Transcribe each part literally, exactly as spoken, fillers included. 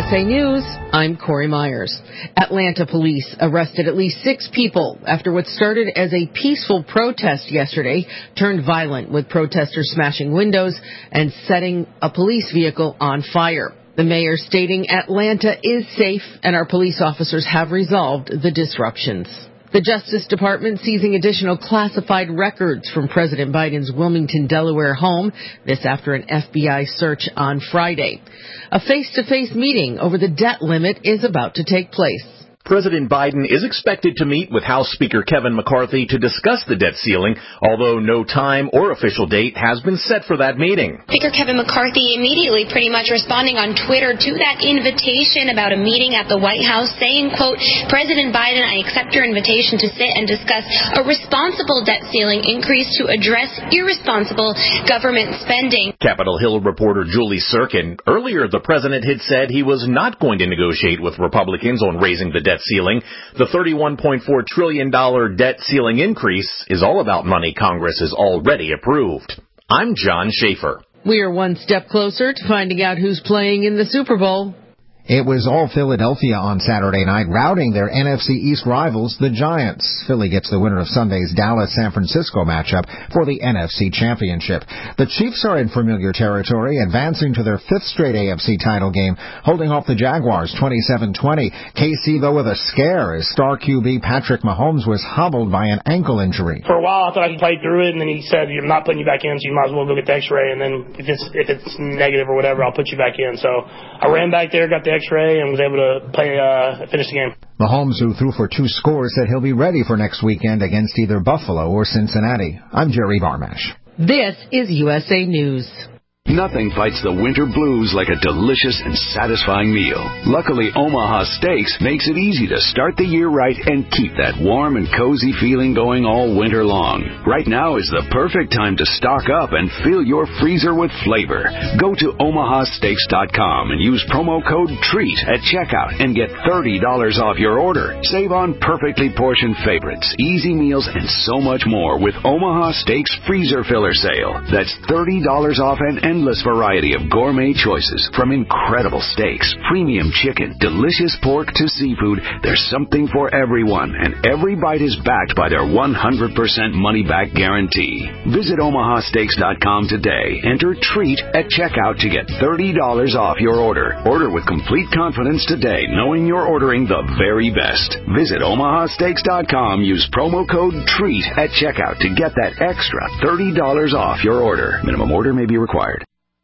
S A News, I'm Corey Myers. Atlanta police arrested at least six people after what started as a peaceful protest yesterday turned violent, with protesters smashing windows and setting a police vehicle on fire. The mayor stating Atlanta is safe and our police officers have resolved the disruptions. The Justice Department seizing additional classified records from President Biden's Wilmington, Delaware home, this after an F B I search on Friday. A face-to-face meeting over the debt limit is about to take place. President Biden is expected to meet with House Speaker Kevin McCarthy to discuss the debt ceiling, although no time or official date has been set for that meeting. Speaker Kevin McCarthy immediately pretty much responding on Twitter to that invitation about a meeting at the White House, saying, quote, President Biden, I accept your invitation to sit and discuss a responsible debt ceiling increase to address irresponsible government spending. Capitol Hill reporter Julie Sirkin. Earlier, the president had said he was not going to negotiate with Republicans on raising the debt ceiling. The thirty-one point four trillion dollars debt ceiling increase is all about money Congress has already approved. I'm John Schaefer. We are one step closer to finding out who's playing in the Super Bowl. It was all Philadelphia on Saturday night, routing their N F C East rivals, the Giants. Philly gets the winner of Sunday's Dallas-San Francisco matchup for the N F C Championship. The Chiefs are in familiar territory, advancing to their fifth straight A F C title game, holding off the Jaguars twenty-seven twenty. K C, though, with a scare as star Q B Patrick Mahomes was hobbled by an ankle injury. For a while, I thought I could play through it, and then he said, I'm not putting you back in, so you might as well go get the x-ray, and then if it's, if it's negative or whatever, I'll put you back in. So I ran back there, got the x-ray, and was able to play, uh, finish the game. Mahomes, who threw for two scores, said he'll be ready for next weekend against either Buffalo or Cincinnati. I'm Jerry Barmash. This is U S A News. Nothing fights the winter blues like a delicious and satisfying meal. Luckily, Omaha Steaks makes it easy to start the year right and keep that warm and cozy feeling going all winter long. Right now is the perfect time to stock up and fill your freezer with flavor. Go to omaha steaks dot com and use promo code TREAT at checkout and get thirty dollars off your order. Save on perfectly portioned favorites, easy meals, and so much more with Omaha Steaks Freezer Filler Sale. That's thirty dollars off an endless variety of gourmet choices, from incredible steaks, premium chicken, delicious pork to seafood. There's something for everyone, and every bite is backed by their one hundred percent money-back guarantee. Visit omaha steaks dot com today. Enter TREAT at checkout to get thirty dollars off your order. Order with complete confidence today, knowing you're ordering the very best. Visit omaha steaks dot com. Use promo code TREAT at checkout to get that extra thirty dollars off your order. Minimum order may be required.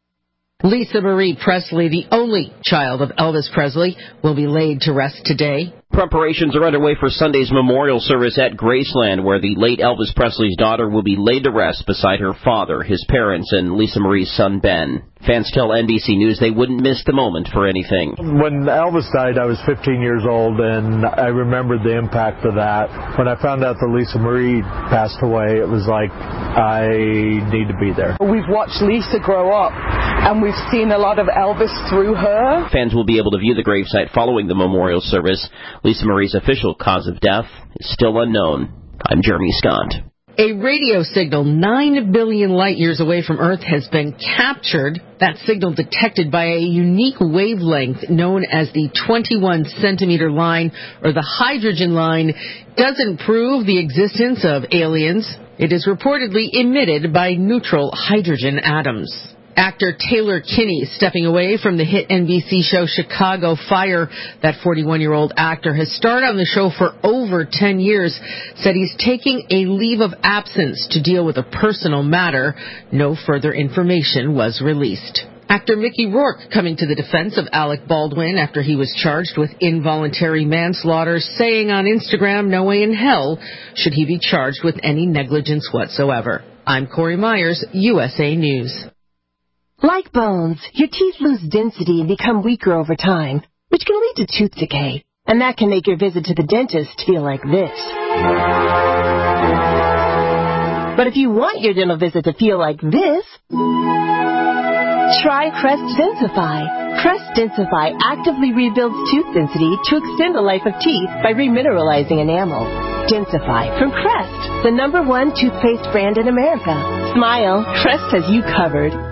Lisa Marie Presley, the only child of Elvis Presley, will be laid to rest today. Preparations are underway for Sunday's memorial service at Graceland, where the late Elvis Presley's daughter will be laid to rest beside her father, his parents, and Lisa Marie's son, Ben. Fans tell N B C News they wouldn't miss the moment for anything. When Elvis died, I was fifteen years old, and I remembered the impact of that. When I found out that Lisa Marie passed away, it was like, I need to be there. We've watched Lisa grow up, and we've seen a lot of Elvis through her. Fans will be able to view the gravesite following the memorial service. Lisa Marie's official cause of death is still unknown. I'm Jeremy Scott. A radio signal nine billion light years away from Earth has been captured. That signal detected by a unique wavelength known as the twenty-one centimeter line, or the hydrogen line, doesn't prove the existence of aliens. It is reportedly emitted by neutral hydrogen atoms. Actor Taylor Kinney stepping away from the hit N B C show Chicago Fire. That forty-one-year-old actor has starred on the show for over ten years, said he's taking a leave of absence to deal with a personal matter. No further information was released. Actor Mickey Rourke coming to the defense of Alec Baldwin after he was charged with involuntary manslaughter, saying on Instagram, no way in hell should he be charged with any negligence whatsoever. I'm Corey Myers, U S A News. Like bones, your teeth lose density and become weaker over time, which can lead to tooth decay. And that can make your visit to the dentist feel like this. But if you want your dental visit to feel like this, try Crest Densify. Crest Densify actively rebuilds tooth density to extend the life of teeth by remineralizing enamel. Densify from Crest, the number one toothpaste brand in America. Smile, Crest has you covered.